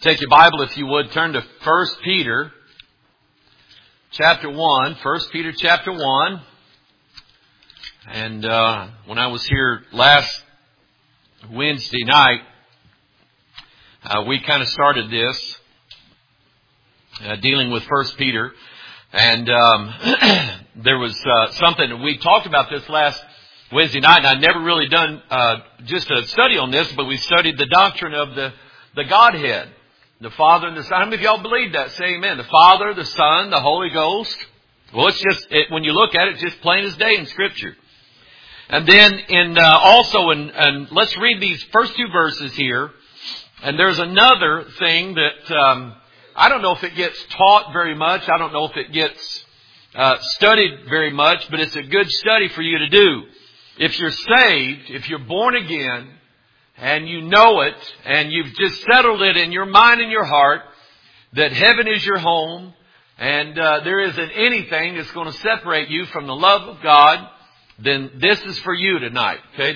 Take your Bible, if you would, turn to 1 Peter chapter 1. 1 Peter chapter 1. And when I was here last Wednesday night, we kind of started this, dealing with 1 Peter. And there was something that we talked about this last Wednesday night, and I'd never really done just a study on this, but we studied the doctrine of the Godhead. The Father and the Son. How many of y'all believe that? Say amen. The Father, the Son, the Holy Ghost. Well, it's just, when you look at it, it's just plain as day in Scripture. And then let's read these first two verses here. And there's another thing that, I don't know if it gets taught very much. I don't know if it gets studied very much, but it's a good study for you to do. If you're saved, if you're born again, and you know it, and you've just settled it in your mind and your heart that heaven is your home, and there isn't anything that's going to separate you from the love of God, then this is for you tonight. Okay,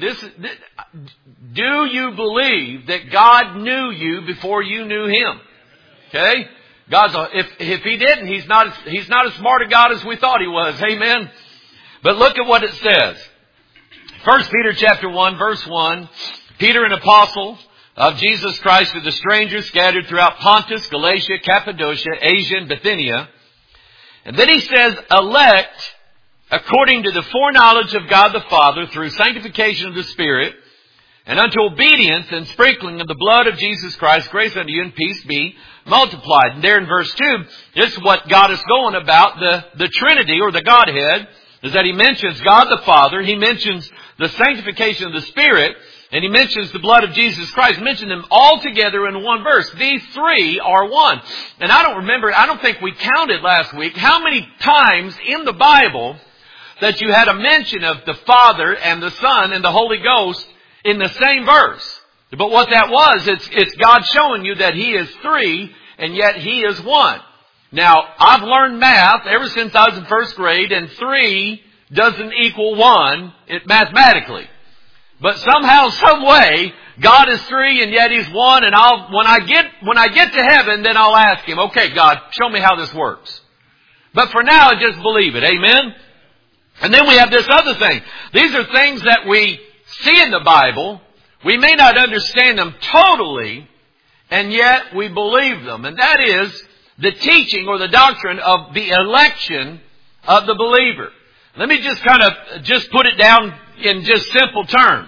do you believe that God knew you before you knew Him? Okay, if He didn't, He's not as smart a God as we thought He was. Amen. But look at what it says. 1 Peter chapter 1, verse 1. Peter, an apostle of Jesus Christ, to the strangers scattered throughout Pontus, Galatia, Cappadocia, Asia, and Bithynia. And then he says, elect according to the foreknowledge of God the Father through sanctification of the Spirit, and unto obedience and sprinkling of the blood of Jesus Christ, grace unto you and peace be multiplied. And there in verse 2, this is what God is going about, the Trinity or the Godhead, is that He mentions God the Father, He mentions the sanctification of the Spirit, and He mentions the blood of Jesus Christ. He mentioned them all together in one verse. These three are one. And I don't think we counted last week how many times in the Bible that you had a mention of the Father and the Son and the Holy Ghost in the same verse. But what that was, it's God showing you that He is three and yet He is one. Now, I've learned math ever since I was in first grade, and 3 doesn't equal 1 mathematically. But somehow, some way, God is 3 and yet He's 1. And when I get to heaven, then I'll ask Him, okay, God, show me how this works. But for now, I just believe it. Amen. And then we have this other thing. These are things that we see in the Bible. We may not understand them totally, and yet we believe them. And that is the teaching or the doctrine of the election of the believer. Let me just put it down in just simple terms.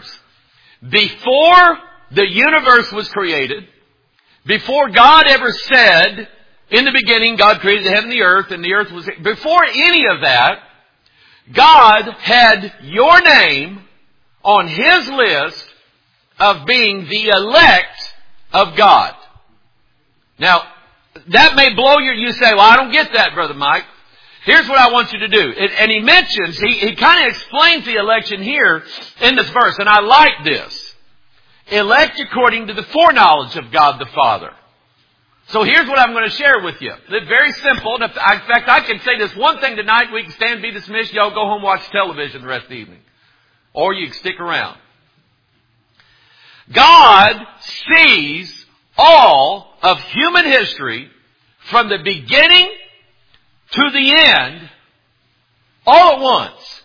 Before the universe was created, before God ever said, in the beginning God created the heaven and the earth was... Before any of that, God had your name on His list of being the elect of God. Now, that may blow you say, well, I don't get that, Brother Mike. Here's what I want you to do. And he mentions, he kind of explains the election here in this verse. And I like this. Elect according to the foreknowledge of God the Father. So here's what I'm going to share with you. It's very simple. In fact, I can say this one thing tonight. We can stand, be dismissed. Y'all go home, watch television the rest of the evening. Or you can stick around. God sees all of human history from the beginning to the end, all at once.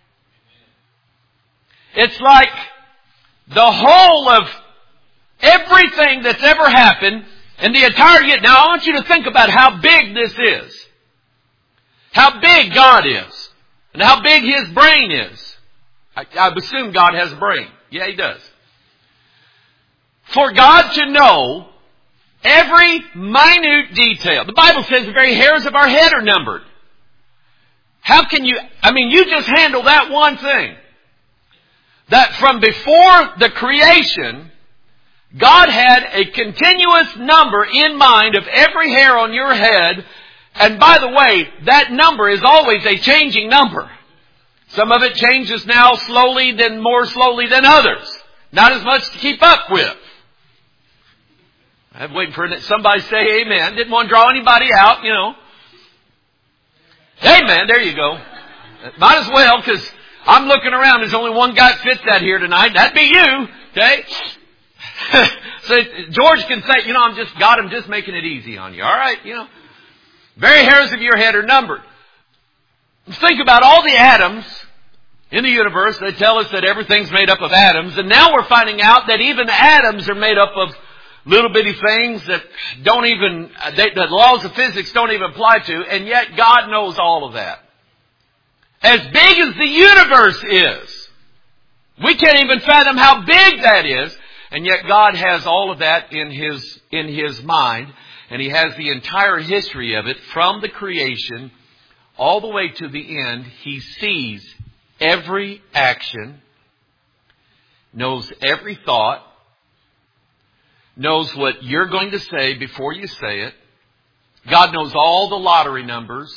It's like the whole of everything that's ever happened in the entire year. Now I want you to think about how big this is. How big God is. And how big His brain is. I assume God has a brain. Yeah, He does. For God to know every minute detail. The Bible says the very hairs of our head are numbered. How can you just handle that one thing. That from before the creation, God had a continuous number in mind of every hair on your head. And by the way, that number is always a changing number. Some of it changes now slowly, then more slowly than others. Not as much to keep up with. I'm waiting for somebody to say amen. Didn't want to draw anybody out, Amen. There you go. Might as well, because I'm looking around. There's only one guy that fits that here tonight. That'd be you. Okay? So George can say, I'm just making it easy on you. All right, very hairs of your head are numbered. Think about all the atoms in the universe. They tell us that everything's made up of atoms. And now we're finding out that even atoms are made up of little bitty things that the laws of physics don't even apply to. And yet God knows all of that. As big as the universe is, we can't even fathom how big that is. And yet God has all of that in His mind. And He has the entire history of it from the creation all the way to the end. He sees every action, knows every thought, knows what you're going to say before you say it. God knows all the lottery numbers.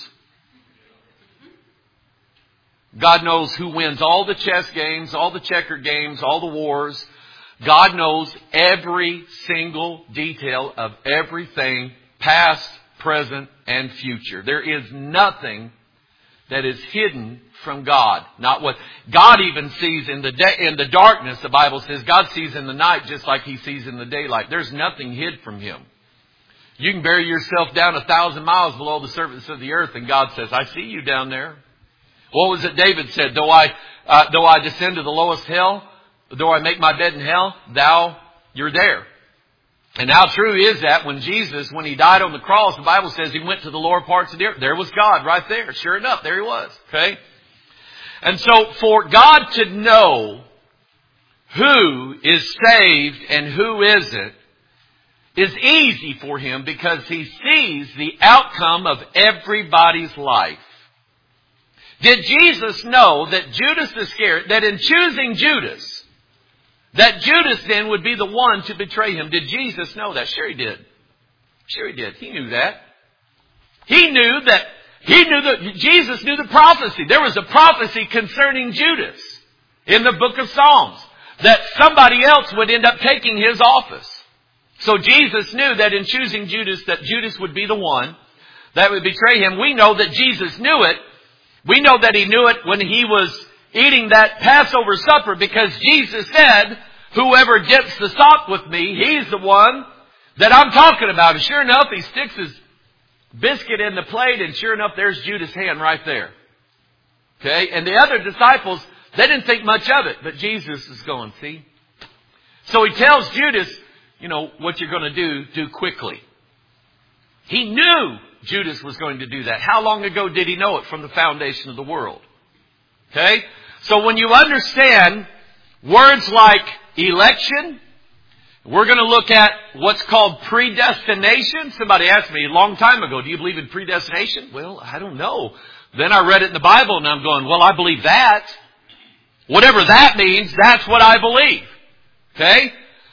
God knows who wins all the chess games, all the checker games, all the wars. God knows every single detail of everything, past, present, and future. There is nothing that is hidden from God. Not what God even sees in the darkness. The Bible says God sees in the night just like He sees in the daylight. There's nothing hid from Him. You can bury yourself down 1,000 miles below the surface of the earth, and God says, I see you down there. What was it David said? Though I descend to the lowest hell, though I make my bed in hell, you're there. And how true is that when Jesus, when He died on the cross, the Bible says He went to the lower parts of the earth. There was God right there. Sure enough, there He was. Okay? And so for God to know who is saved and who isn't is easy for Him because He sees the outcome of everybody's life. Did Jesus know that Judas Iscariot, that in choosing Judas, that Judas then would be the one to betray Him? Did Jesus know that? Sure He did. Sure He did. He knew that. He knew that Jesus knew the prophecy. There was a prophecy concerning Judas in the book of Psalms, that somebody else would end up taking his office. So Jesus knew that in choosing Judas, that Judas would be the one that would betray Him. We know that Jesus knew it. We know that He knew it when He was eating that Passover supper, because Jesus said, whoever dips the sop with me, he's the one that I'm talking about. And sure enough, He sticks His biscuit in the plate, and sure enough, there's Judas' hand right there. Okay? And the other disciples, they didn't think much of it, but Jesus is going, see? So He tells Judas, what you're going to do quickly. He knew Judas was going to do that. How long ago did He know it? From the foundation of the world. Okay? So when you understand words like election, we're going to look at what's called predestination. Somebody asked me a long time ago, do you believe in predestination? Well, I don't know. Then I read it in the Bible and I'm going, well, I believe that. Whatever that means, that's what I believe. Okay?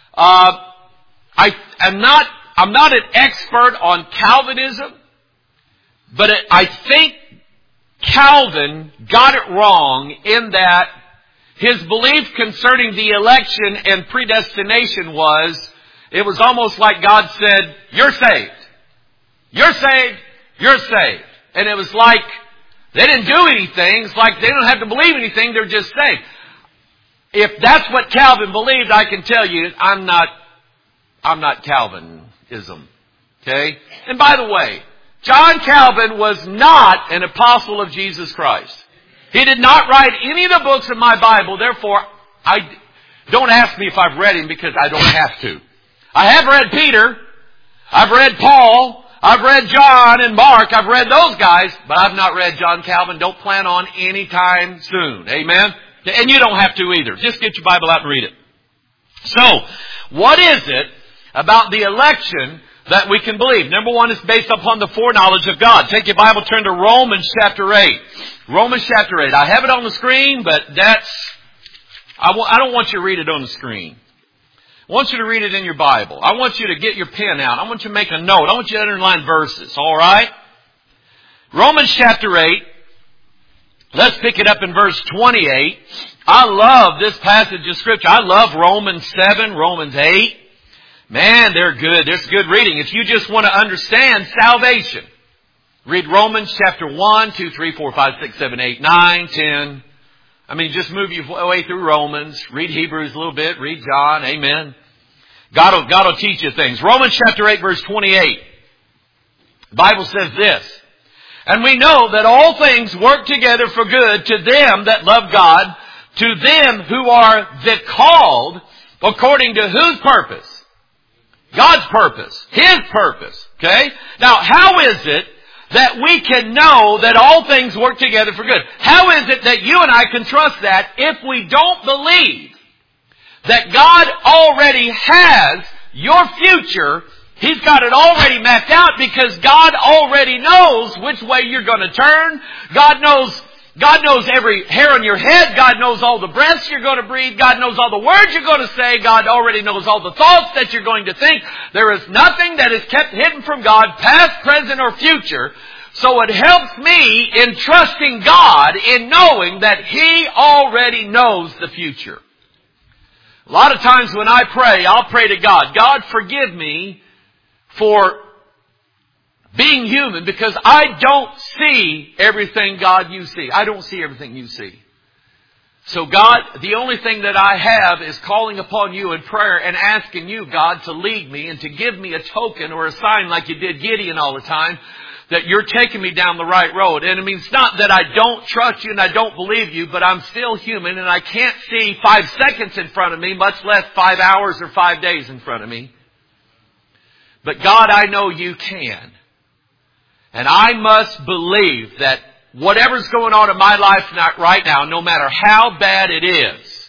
I'm not an expert on Calvinism, but I think Calvin got it wrong in that his belief concerning the election and predestination it was almost like God said, you're saved. You're saved. You're saved. And it was like they didn't do anything. It's like they don't have to believe anything. They're just saved. If that's what Calvin believed, I can tell you, I'm not Calvinism. Okay? And by the way, John Calvin was not an apostle of Jesus Christ. He did not write any of the books of my Bible. Therefore, don't ask me if I've read him, because I don't have to. I have read Peter. I've read Paul. I've read John and Mark. I've read those guys, but I've not read John Calvin. Don't plan on any time soon. Amen? And you don't have to either. Just get your Bible out and read it. So, what is it about the election that we can believe? Number one, it's based upon the foreknowledge of God. Take your Bible, turn to Romans chapter 8. Romans chapter 8. I have it on the screen, but I don't want you to read it on the screen. I want you to read it in your Bible. I want you to get your pen out. I want you to make a note. I want you to underline verses. All right? Romans chapter 8. Let's pick it up in verse 28. I love this passage of Scripture. I love Romans 7, Romans 8. Man, they're good. There's good reading. If you just want to understand salvation, read Romans chapter 1, 2, 3, 4, 5, 6, 7, 8, 9, 10. Just move your way through Romans. Read Hebrews a little bit. Read John. Amen. God will teach you things. Romans chapter 8 verse 28. The Bible says this. And we know that all things work together for good to them that love God, to them who are the called according to whose purpose? God's purpose. His purpose. Okay? Now, how is it that we can know that all things work together for good? How is it that you and I can trust that if we don't believe that God already has your future? He's got it already mapped out because God already knows which way you're going to turn. God knows every hair on your head. God knows all the breaths you're going to breathe. God knows all the words you're going to say. God already knows all the thoughts that you're going to think. There is nothing that is kept hidden from God, past, present, or future. So it helps me in trusting God in knowing that He already knows the future. A lot of times when I pray, I'll pray to God, God, forgive me for being human because I don't see everything, God, you see. I don't see everything you see. So God, the only thing that I have is calling upon you in prayer and asking you, God, to lead me and to give me a token or a sign like you did Gideon all the time, that you're taking me down the right road. And I mean, it's not that I don't trust you and I don't believe you, but I'm still human and I can't see 5 seconds in front of me, much less 5 hours or 5 days in front of me. But God, I know you can. And I must believe that whatever's going on in my life right now, no matter how bad it is,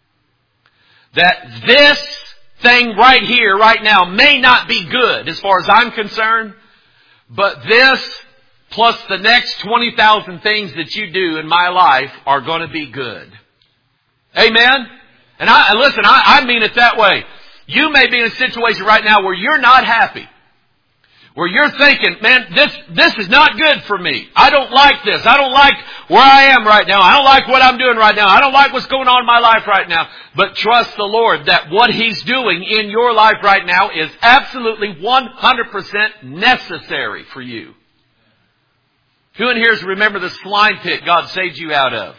that this thing right here, right now, may not be good as far as I'm concerned, but this plus the next 20,000 things that you do in my life are going to be good. Amen? And I mean it that way. You may be in a situation right now where you're not happy. Where you're thinking, man, this is not good for me. I don't like this. I don't like where I am right now. I don't like what I'm doing right now. I don't like what's going on in my life right now. But trust the Lord that what He's doing in your life right now is absolutely 100% necessary for you. Who in here is remember the slime pit God saved you out of?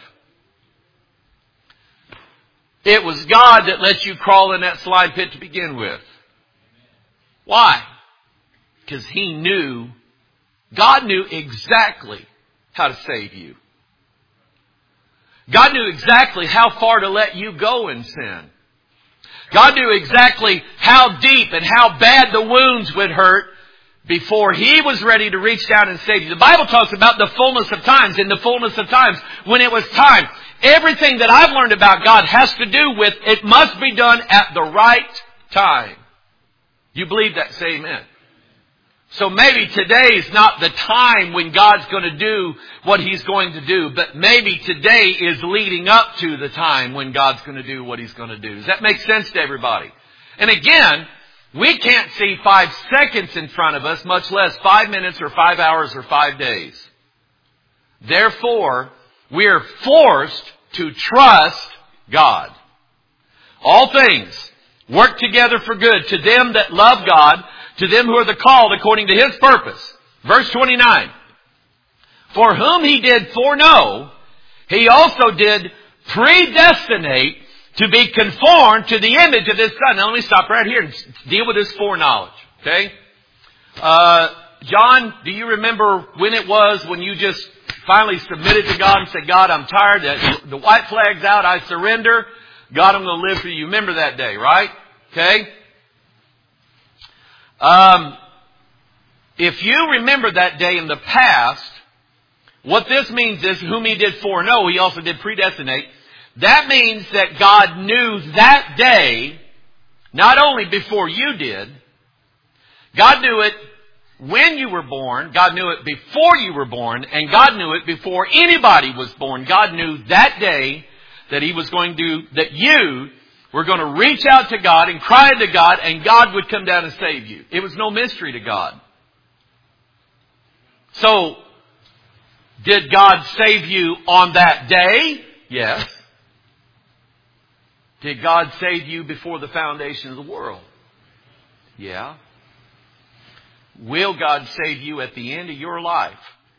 It was God that let you crawl in that slime pit to begin with. Why? Because God knew exactly how to save you. God knew exactly how far to let you go in sin. God knew exactly how deep and how bad the wounds would hurt before He was ready to reach down and save you. The Bible talks about the fullness of times. In the fullness of times, when it was time, everything that I've learned about God has to do with it must be done at the right time. You believe that? Say amen. So maybe today is not the time when God's going to do what He's going to do, but maybe today is leading up to the time when God's going to do what He's going to do. Does that make sense to everybody? And again, we can't see 5 seconds in front of us, much less 5 minutes or 5 hours or 5 days. Therefore, we are forced to trust God. All things work together for good to them that love God, to them who are the called according to His purpose. Verse 29. For whom He did foreknow, He also did predestinate to be conformed to the image of His Son. Now let me stop right here and deal with this foreknowledge. Okay? John, do you remember when it was when you just finally submitted to God and said, God, I'm tired. The white flag's out. I surrender. God, I'm going to live for you. You remember that day, right? Okay? If you remember that day in the past, what this means is whom He did foreknow, He also did predestinate. That means that God knew that day, not only before you did, God knew it when you were born, God knew it before you were born, and God knew it before anybody was born. God knew that day that He was going to, that you were going to reach out to God and cry to God, and God would come down and save you. It was no mystery to God. So, did God save you on that day? Yes. Did God save you before the foundation of the world? Yeah. Will God save you at the end of your life?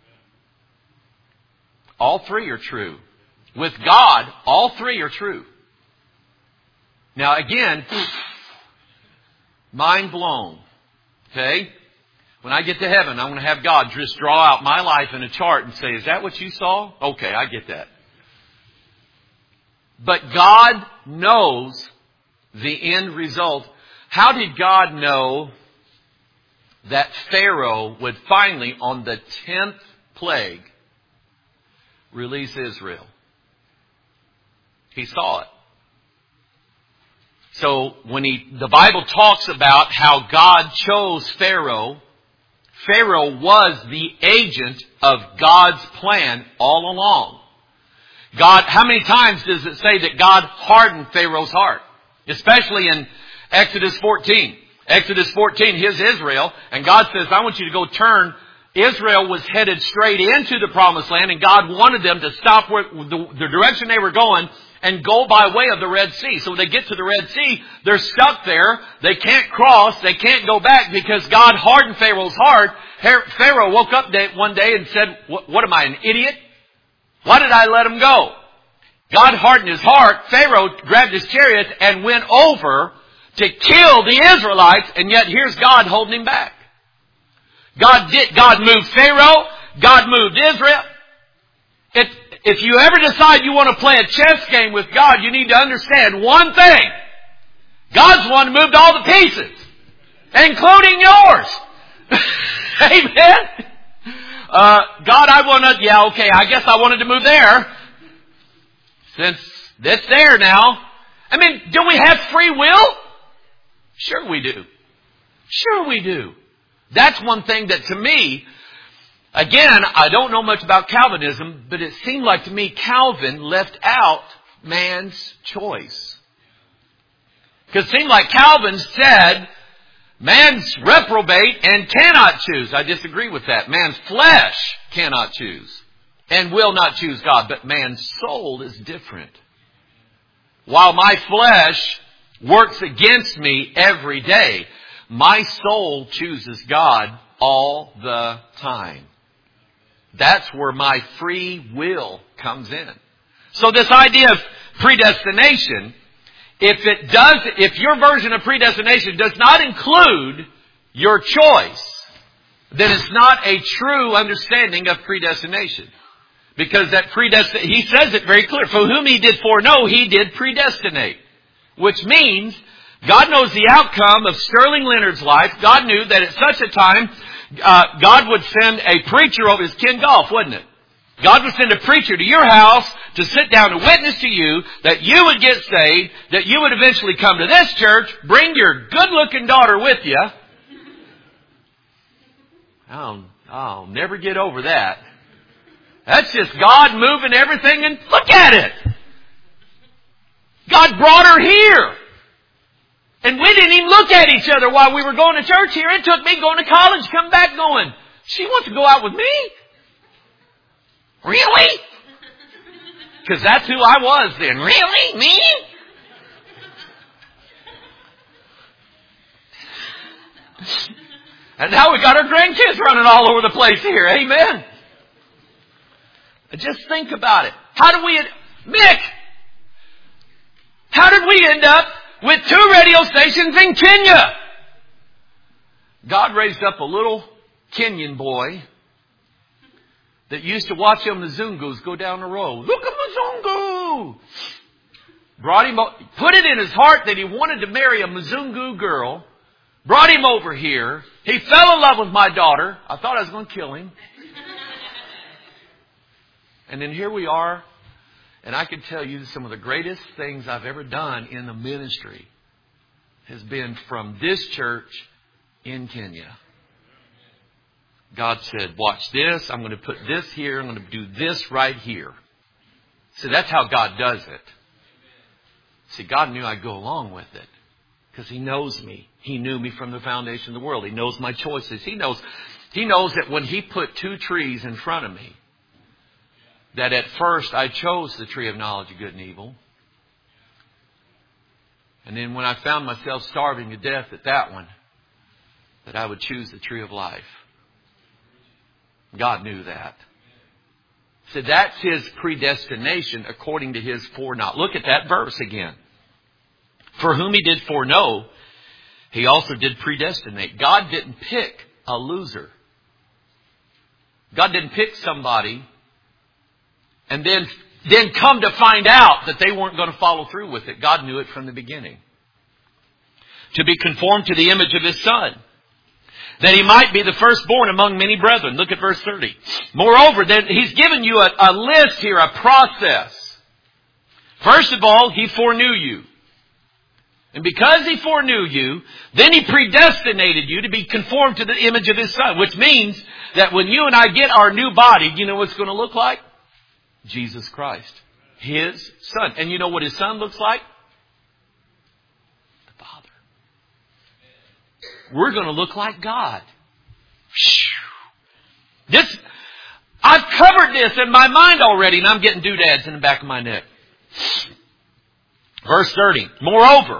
All three are true. With God, all three are true. Now again, mind blown. Okay? When I get to heaven, I'm going to have God just draw out my life in a chart and say, is that what you saw? Okay, I get that. But God knows the end result. How did God know that Pharaoh would finally, on the 10th plague, release Israel? He saw it. So when the Bible talks about how God chose Pharaoh, Pharaoh was the agent of God's plan all along. God, how many times does it say that God hardened Pharaoh's heart? Especially in Exodus 14. Exodus 14, here's Israel, and God says, I want you to go turn. Israel was headed straight into the promised land, and God wanted them to stop where the direction they were going and go by way of the Red Sea. So when they get to the Red Sea, they're stuck there. They can't cross. They can't go back because God hardened Pharaoh's heart. Pharaoh woke up one day and said, what am I, an idiot? Why did I let him go? God hardened his heart. Pharaoh grabbed his chariot and went over to kill the Israelites, and yet here's God holding him back. God moved Pharaoh. God moved Israel. If you ever decide you want to play a chess game with God, you need to understand one thing. God's the one who moved all the pieces, including yours. Amen? God, I guess I wanted to move there. Since it's there now. I mean, do we have free will? Sure we do. Sure we do. That's one thing that to me, again, I don't know much about Calvinism, but it seemed like to me Calvin left out man's choice. Because it seemed like Calvin said man's reprobate and cannot choose. I disagree with that. Man's flesh cannot choose and will not choose God, but man's soul is different. While my flesh works against me every day, my soul chooses God all the time. That's where my free will comes in. So this idea of predestination, if your version of predestination does not include your choice, then it's not a true understanding of predestination. Because he says it very clear. For whom he did foreknow, he did predestinate. Which means God knows the outcome of Sterling Leonard's life. God knew that at such a time, God would send a preacher over. His Ken Golf, wouldn't it? God would send a preacher to your house to sit down and witness to you that you would get saved, that you would eventually come to this church, bring your good-looking daughter with you. I'll never get over that. That's just God moving everything, and look at it. God brought her here. And we didn't even look at each other while we were going to church here. It took me going to college, come back going, she wants to go out with me? Really? Because that's who I was then. Really? Me? And now we got our grandkids running all over the place here. Amen. Just think about it. How did we end up with 2 radio stations in Kenya? God raised up a little Kenyan boy that used to watch them Mzungus go down the road. Look at Mzungu! Brought him, put it in his heart that he wanted to marry a Mzungu girl. Brought him over here. He fell in love with my daughter. I thought I was going to kill him. And then here we are. And I can tell you some of the greatest things I've ever done in the ministry has been from this church in Kenya. God said, watch this. I'm going to put this here. I'm going to do this right here. So that's how God does it. See, God knew I'd go along with it because He knows me. He knew me from the foundation of the world. He knows my choices. He knows that when He put 2 trees in front of me, that at first I chose the tree of knowledge of good and evil. And then when I found myself starving to death at that one, that I would choose the tree of life. God knew that. So that's His predestination according to His foreknowledge. Look at that verse again. For whom He did foreknow, He also did predestinate. God didn't pick a loser. God didn't pick somebody and then come to find out that they weren't going to follow through with it. God knew it from the beginning. To be conformed to the image of His Son, that He might be the firstborn among many brethren. Look at verse 30. Moreover, then He's given you a list here, a process. First of all, He foreknew you. And because He foreknew you, then He predestinated you to be conformed to the image of His Son. Which means that when you and I get our new body, you know what it's going to look like? Jesus Christ. His Son. And you know what His Son looks like? The Father. We're going to look like God. I've covered this in my mind already, and I'm getting doodads in the back of my neck. Verse 30. Moreover.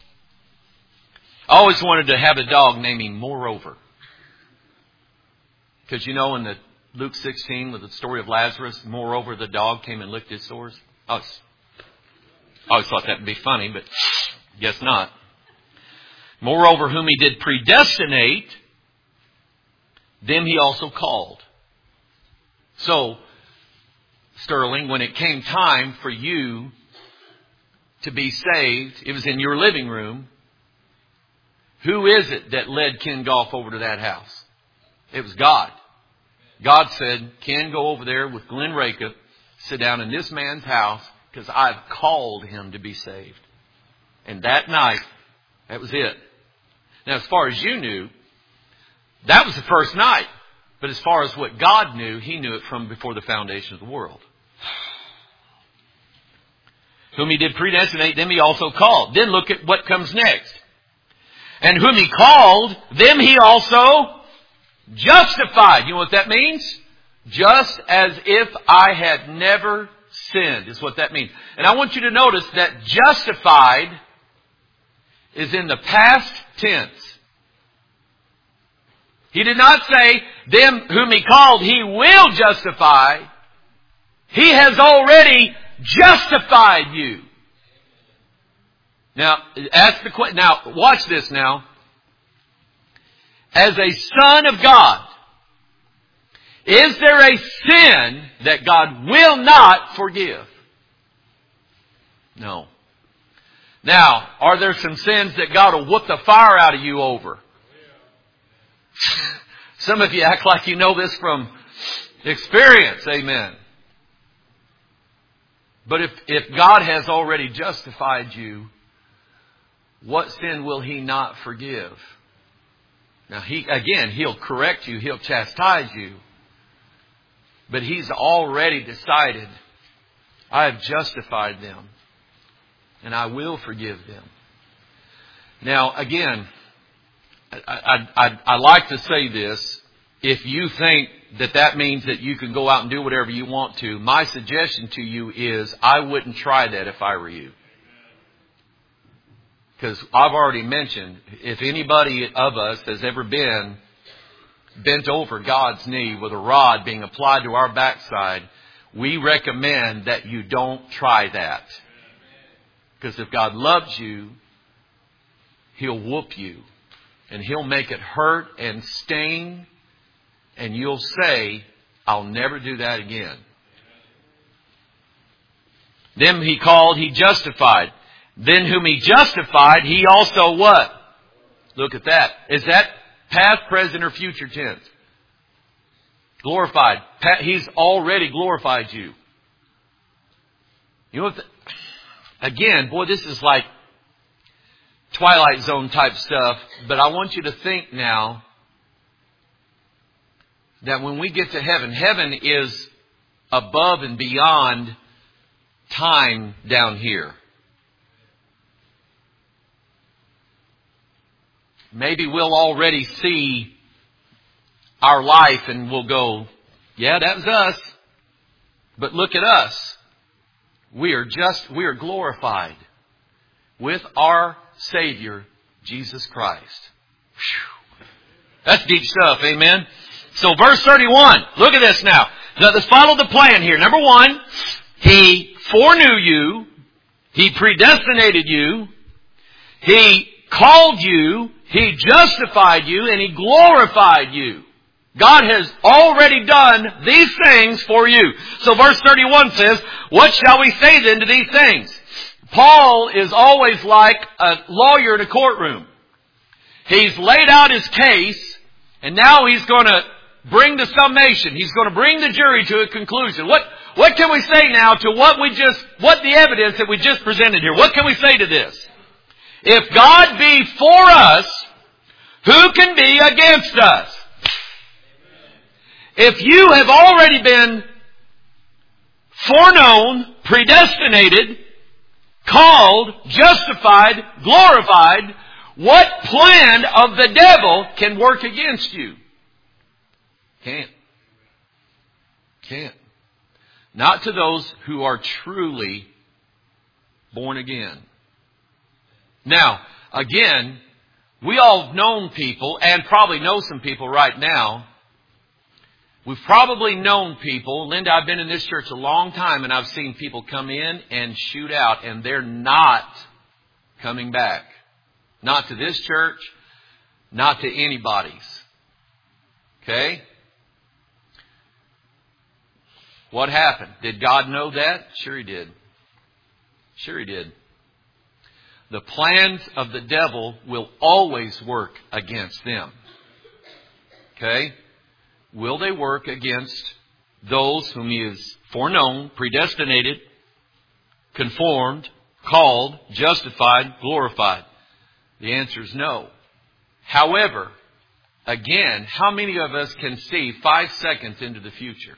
I always wanted to have a dog named him Moreover. Because you know in the Luke 16 with the story of Lazarus, moreover the dog came and licked his sores. I always thought that would be funny, but guess not. Moreover, whom He did predestinate, them He also called. So, Sterling, when it came time for you to be saved, it was in your living room. Who is it that led Ken Goff over to that house? It was God. God said, Ken, go over there with Glenn Rakup, sit down in this man's house, because I've called him to be saved. And that night, that was it. Now, as far as you knew, that was the first night. But as far as what God knew, He knew it from before the foundation of the world. Whom He did predestinate, them He also called. Then look at what comes next. And whom He called, them He also justified. You know what that means? Just as if I had never sinned is what that means. And I want you to notice that justified is in the past tense. He did not say, them whom He called, He will justify. He has already justified you. Now, ask the question. Now, watch this now. As a son of God, is there a sin that God will not forgive? No. Now, are there some sins that God will whoop the fire out of you over? Some of you act like you know this from experience. Amen. But if God has already justified you, what sin will He not forgive? Now, He'll correct you. He'll chastise you. But He's already decided, I have justified them. And I will forgive them. Now, again, I like to say this. If you think that means that you can go out and do whatever you want to, my suggestion to you is I wouldn't try that if I were you. Because I've already mentioned, if anybody of us has ever been bent over God's knee with a rod being applied to our backside, we recommend that you don't try that. Because if God loves you, He'll whoop you. And He'll make it hurt and sting. And you'll say, I'll never do that again. Them He called, He justified. Then whom He justified, He also what? Look at that. Is that past, present, or future tense? Glorified. He's already glorified you. You know what? Again, boy, this is like Twilight Zone type stuff. But I want you to think now that when we get to heaven, heaven is above and beyond time down here. Maybe we'll already see our life and we'll go, yeah, that was us. But look at us. We are glorified with our Savior, Jesus Christ. Whew. That's deep stuff, amen? So verse 31, look at this now. Let's follow the plan here. Number one, He foreknew you. He predestinated you. He called you. He justified you and He glorified you. God has already done these things for you. So verse 31 says, what shall we say then to these things? Paul is always like a lawyer in a courtroom. He's laid out his case, and now he's going to bring the summation. He's going to bring the jury to a conclusion. What can we say now to what the evidence that we just presented here? What can we say to this? If God be for us, who can be against us? If you have already been foreknown, predestinated, called, justified, glorified, what plan of the devil can work against you? Can't. Not to those who are truly born again. Now, again, we all have known people, and probably know some people right now. We've probably known people. Linda, I've been in this church a long time, and I've seen people come in and shoot out, and they're not coming back. Not to this church, not to anybody's. Okay? What happened? Did God know that? Sure He did. Sure He did. The plans of the devil will always work against them. Okay? Will they work against those whom He has foreknown, predestinated, conformed, called, justified, glorified? The answer is no. However, again, how many of us can see 5 seconds into the future?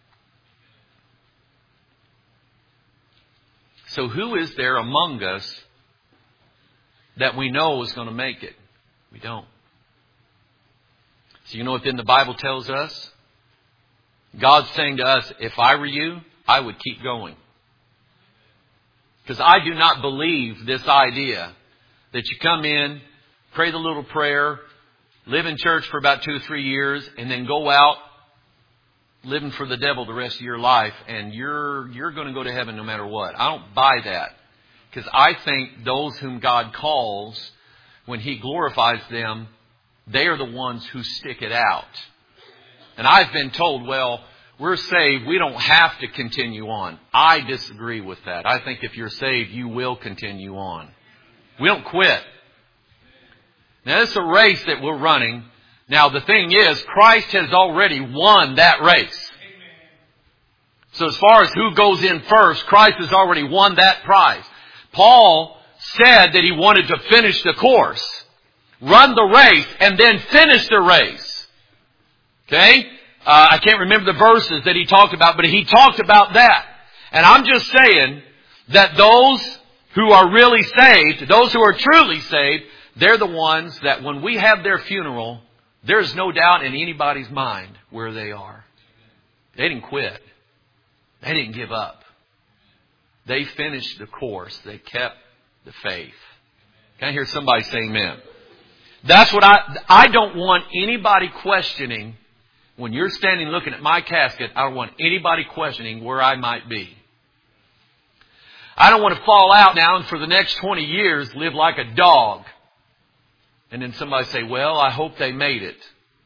So who is there among us that we know is going to make it? We don't. So you know what then the Bible tells us? God's saying to us, if I were you, I would keep going. Because I do not believe this idea that you come in, pray the little prayer, live in church for about 2 or 3 years, and then go out living for the devil the rest of your life, and you're going to go to heaven no matter what. I don't buy that. Because I think those whom God calls, when He glorifies them, they are the ones who stick it out. And I've been told, well, we're saved, we don't have to continue on. I disagree with that. I think if you're saved, you will continue on. We don't quit. Now, it's a race that we're running. Now, the thing is, Christ has already won that race. So as far as who goes in first, Christ has already won that prize. Paul said that he wanted to finish the course, run the race, and then finish the race. Okay? I can't remember the verses that he talked about, but he talked about that. And I'm just saying that those who are really saved, those who are truly saved, they're the ones that when we have their funeral, there's no doubt in anybody's mind where they are. They didn't quit. They didn't give up. They finished the course. They kept the faith. Can I hear somebody say amen? That's what I don't want anybody questioning. When you're standing looking at my casket, I don't want anybody questioning where I might be. I don't want to fall out now and for the next 20 years live like a dog. And then somebody say, well, I hope they made it.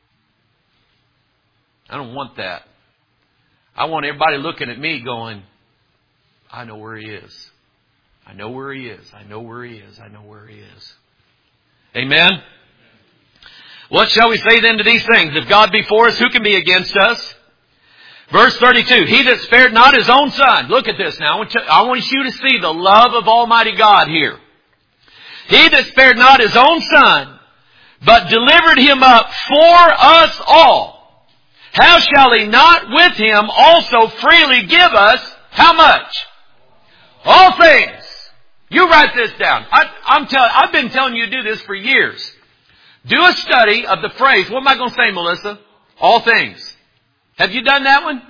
I don't want that. I want everybody looking at me going, I know where he is. I know where he is. I know where he is. I know where he is. Amen? What shall we say then to these things? If God be for us, who can be against us? Verse 32, He that spared not His own Son. Look at this now. I want you to see the love of Almighty God here. He that spared not His own Son, but delivered Him up for us all, how shall He not with Him also freely give us, how much? All things. You write this down. I've been telling you to do this for years. Do a study of the phrase. What am I going to say, Melissa? All things. Have you done that one?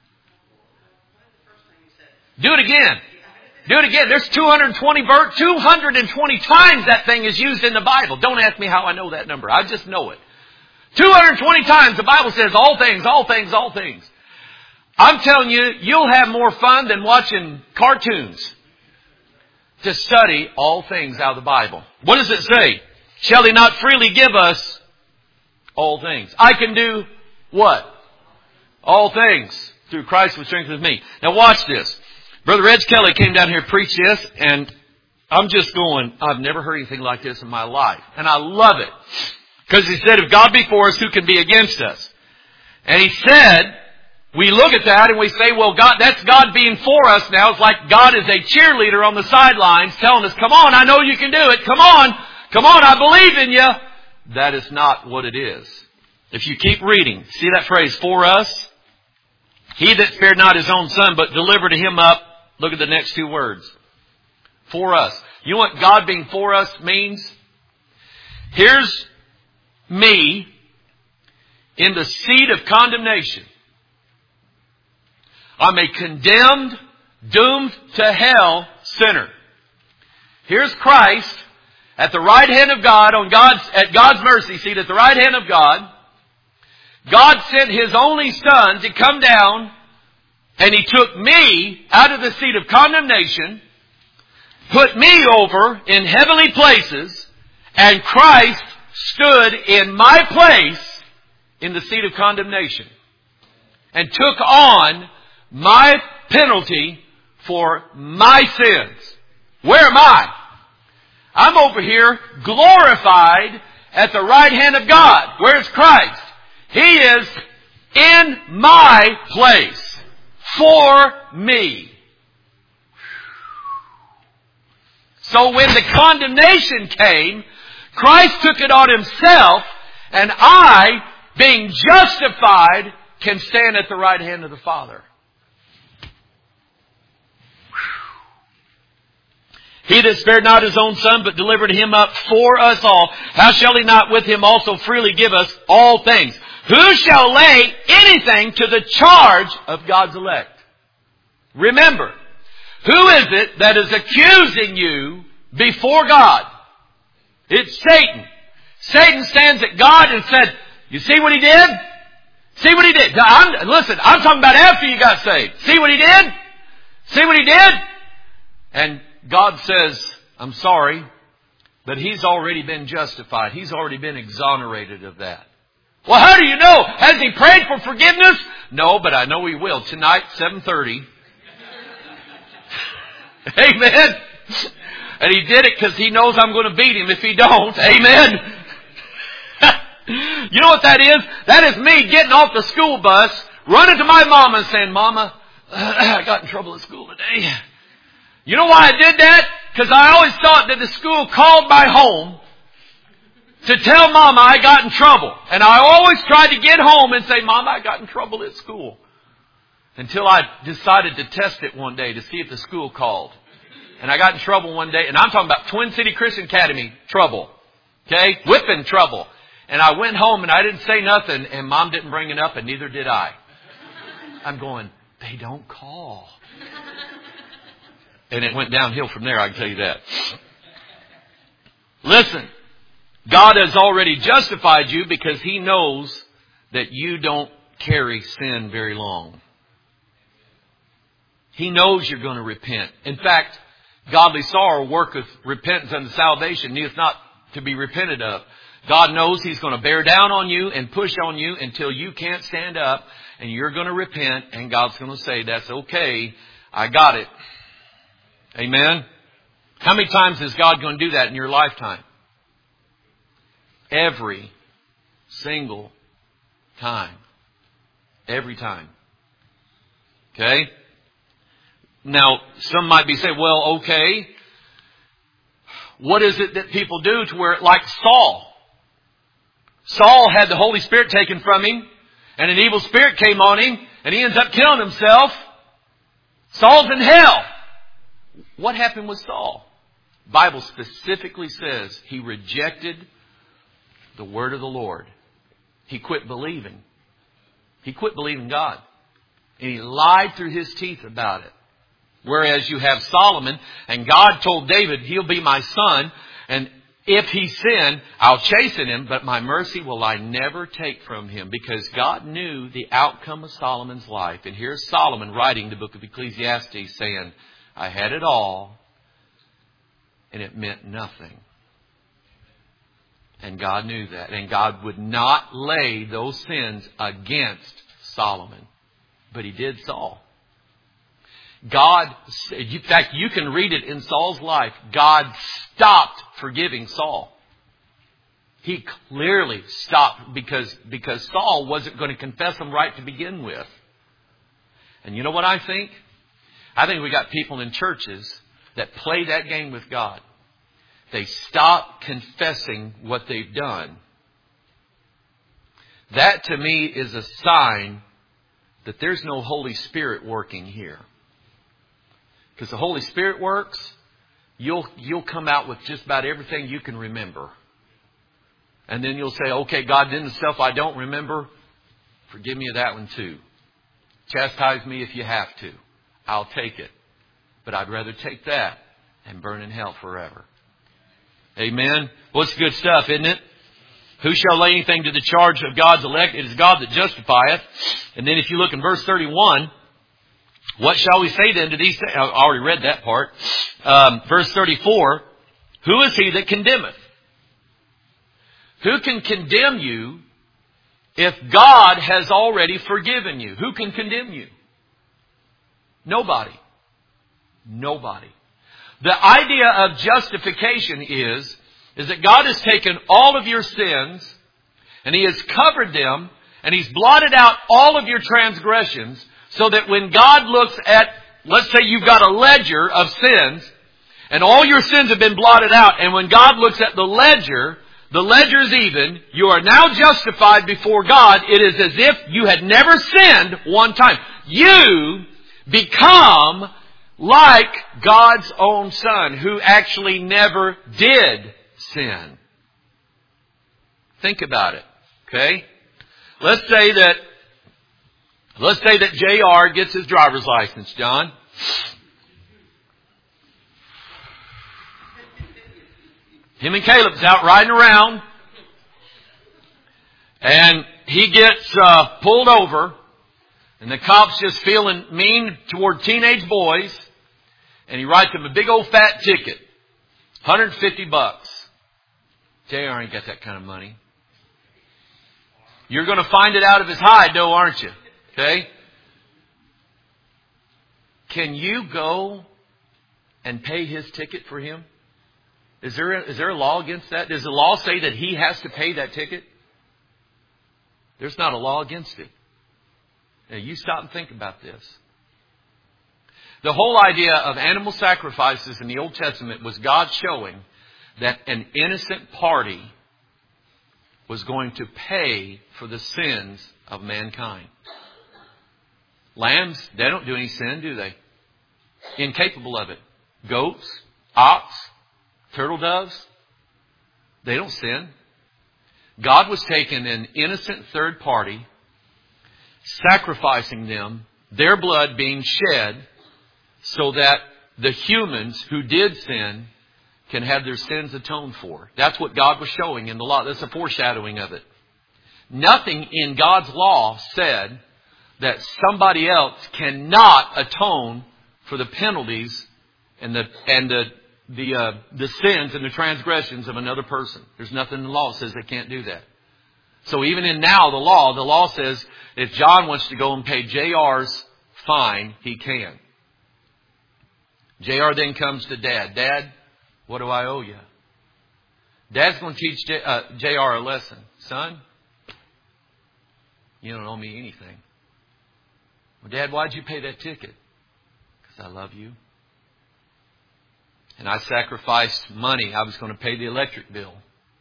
Do it again. Do it again. There's 220 times that thing is used in the Bible. Don't ask me how I know that number. I just know it. 220 times the Bible says all things, all things, all things. I'm telling you, you'll have more fun than watching cartoons to study all things out of the Bible. What does it say? shall He not freely give us all things? I can do what? All things through Christ who strengthens me. Now watch this. Brother Reg Kelly came down here and preached this, and I'm just going, I've never heard anything like this in my life. And I love it. Because he said, if God be for us, who can be against us? And he said, we look at that and we say, well, God, that's God being for us now. It's like God is a cheerleader on the sidelines telling us, come on, I know you can do it. Come on, I believe in you. That is not what it is. If you keep reading, see that phrase, for us? He that spared not his own son, but delivered him up. Look at the next two words. For us. You know what God being for us means? Here's me in the seat of condemnation. I'm a condemned, doomed to hell sinner. Here's Christ at the right hand of God, at God's mercy seat, at the right hand of God. God sent His only Son to come down, and He took me out of the seat of condemnation, put me over in heavenly places, and Christ stood in my place in the seat of condemnation and took on my penalty for my sins. Where am I? I'm over here glorified at the right hand of God. Where's Christ? He is in my place for me. So when the condemnation came, Christ took it on Himself, and I, being justified, can stand at the right hand of the Father. He that spared not His own Son, but delivered Him up for us all, how shall He not with Him also freely give us all things? Who shall lay anything to the charge of God's elect? Remember, who is it that is accusing you before God? It's Satan. Satan stands at God and said, you see what he did? See what he did? Listen, I'm talking about after you got saved. See what he did? See what he did? And God says, I'm sorry, but he's already been justified. He's already been exonerated of that. Well, how do you know? Has he prayed for forgiveness? No, but I know he will. Tonight, 7:30. Amen. And he did it because he knows I'm going to beat him if he don't. Amen. You know what that is? That is me getting off the school bus, running to my mama and saying, Mama, I got in trouble at school today. You know why I did that? Because I always thought that the school called my home to tell Mama I got in trouble. And I always tried to get home and say, Mama, I got in trouble at school. Until I decided to test it one day to see if the school called. And I got in trouble one day. And I'm talking about Twin City Christian Academy trouble. Okay? Whipping trouble. And I went home and I didn't say nothing. And Mom didn't bring it up and neither did I. I'm going, they don't call. And it went downhill from there, I can tell you that. Listen. God has already justified you because He knows that you don't carry sin very long. He knows you're going to repent. In fact, godly sorrow worketh repentance unto salvation, needeth not to be repented of. God knows He's going to bear down on you and push on you until you can't stand up, and you're going to repent, and God's going to say, that's okay, I got it. Amen? How many times is God going to do that in your lifetime? Every single time. Every time. Okay? Now, some might be saying, well, okay, what is it that people do to where, like Saul? Saul had the Holy Spirit taken from him, and an evil spirit came on him, and he ends up killing himself. Saul's in hell. What happened with Saul? The Bible specifically says he rejected the word of the Lord. He quit believing. He quit believing God. And he lied through his teeth about it. Whereas you have Solomon, and God told David, he'll be my son, and if he sin, I'll chasten him, but my mercy will I never take from him. Because God knew the outcome of Solomon's life. And here's Solomon writing the book of Ecclesiastes saying, I had it all, and it meant nothing. And God knew that. And God would not lay those sins against Solomon. But He did Saul. God, in fact, you can read it in Saul's life. God stopped forgiving Saul. He clearly stopped because Saul wasn't going to confess them right to begin with. And you know what I think? I think we got people in churches that play that game with God. They stop confessing what they've done. That to me is a sign that there's no Holy Spirit working here. Because the Holy Spirit works, you'll come out with just about everything you can remember. And then you'll say, okay, God, then the stuff I don't remember, forgive me of that one too. Chastise me if you have to. I'll take it. But I'd rather take that and burn in hell forever. Amen? Well, it's good stuff, isn't it? Who shall lay anything to the charge of God's elect? It is God that justifieth. And then if you look in verse 31, what shall we say then to these things? I already read that part. Verse 34, who is he that condemneth? Who can condemn you if God has already forgiven you? Who can condemn you? Nobody. Nobody. The idea of justification is that God has taken all of your sins and He has covered them and He's blotted out all of your transgressions so that when God looks at, let's say you've got a ledger of sins and all your sins have been blotted out, and when God looks at the ledger is even. You are now justified before God. It is as if you had never sinned one time. You become like God's own Son, who actually never did sin. Think about it. Okay? Let's say that JR gets his driver's license, John. Him and Caleb's out riding around, and he gets pulled over, and the cop's just feeling mean toward teenage boys, and he writes him a big old fat ticket, $150. JR ain't got that kind of money. You're going to find it out of his hide, though, aren't you? Okay? Can you go and pay his ticket for him? Is there a law against that? Does the law say that he has to pay that ticket? There's not a law against it. Now, you stop and think about this. The whole idea of animal sacrifices in the Old Testament was God showing that an innocent party was going to pay for the sins of mankind. Lambs, they don't do any sin, do they? Incapable of it. Goats, ox, turtle doves, they don't sin. God was taking an innocent third party, sacrificing them, their blood being shed, so that the humans who did sin can have their sins atoned for. That's what God was showing in the law. That's a foreshadowing of it. Nothing in God's law said that somebody else cannot atone for the penalties and the sins and the transgressions of another person. There's nothing in the law that says they can't do that. So even in now the law says if John wants to go and pay JR's fine, he can. JR then comes to Dad. Dad, what do I owe you? Dad's going to teach JR a lesson. Son, you don't owe me anything. Well, Dad, why'd you pay that ticket? Because I love you. And I sacrificed money. I was going to pay the electric bill.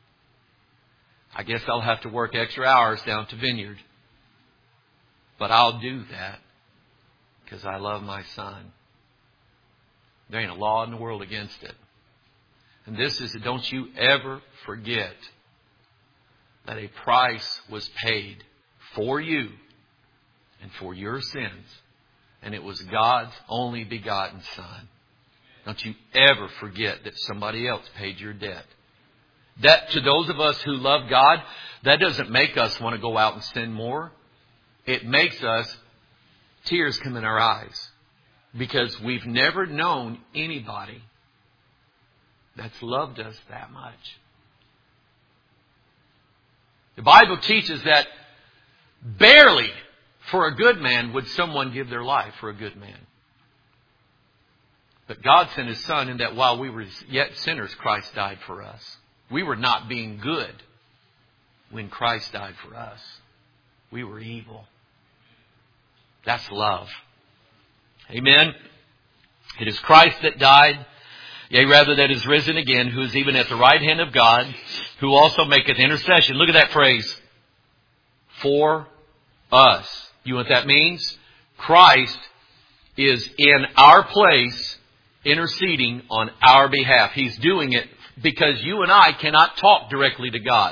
I guess I'll have to work extra hours down to Vineyard. But I'll do that because I love my son. There ain't a law in the world against it. And this is, don't you ever forget that a price was paid for you and for your sins. And it was God's only begotten Son. Don't you ever forget that somebody else paid your debt. That, to those of us who love God, that doesn't make us want to go out and sin more. It makes us, tears come in our eyes. Because we've never known anybody that's loved us that much. The Bible teaches that barely for a good man would someone give their life for a good man. But God sent His Son in that while we were yet sinners, Christ died for us. We were not being good when Christ died for us. We were evil. That's love. Amen. It is Christ that died, yea, rather that is risen again, who is even at the right hand of God, who also maketh intercession. Look at that phrase. For us. You know what that means? Christ is in our place, interceding on our behalf. He's doing it because you and I cannot talk directly to God.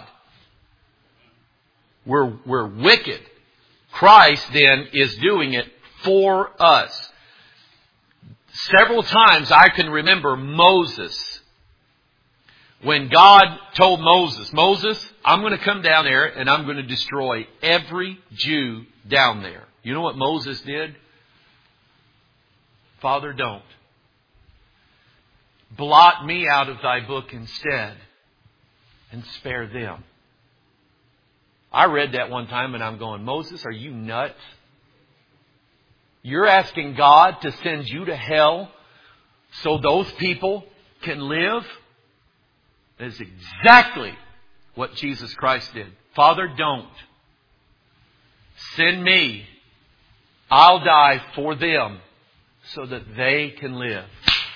We're wicked. Christ then is doing it for us. Several times I can remember Moses. When God told Moses, Moses, I'm going to come down there and I'm going to destroy every Jew down there. You know what Moses did? Father, don't. Blot me out of thy book instead and spare them. I read that one time and I'm going, Moses, are you nuts? You're asking God to send you to hell so those people can live? That is exactly what Jesus Christ did. Father, don't. Send me. I'll die for them so that they can live.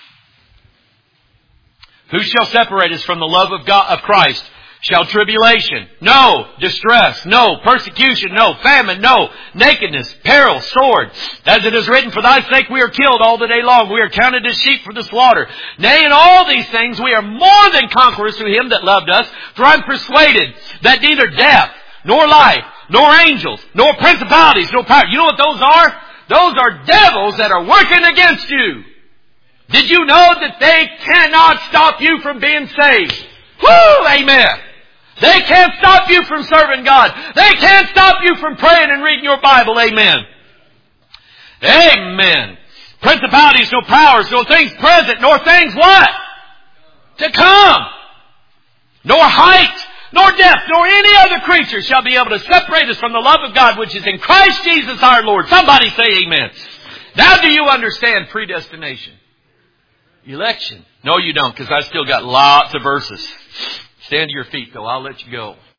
Who shall separate us from the love of God, of Christ? Shall tribulation? No. Distress? No. Persecution? No. Famine? No. Nakedness? Peril? Sword? As it is written, for thy sake we are killed all the day long. We are counted as sheep for the slaughter. Nay, in all these things we are more than conquerors through Him that loved us. For I'm persuaded that neither death, nor life, nor angels, nor principalities, nor power. You know what those are? Those are devils that are working against you. Did you know that they cannot stop you from being saved? Woo! Amen. They can't stop you from serving God. They can't stop you from praying and reading your Bible. Amen. Amen. Principalities, no powers, no things present, nor things what? To come. Nor height, nor depth, nor any other creature shall be able to separate us from the love of God which is in Christ Jesus our Lord. Somebody say amen. Now do you understand predestination? Election. No, you don't, because I still got lots of verses. Stand to your feet, though. I'll let you go.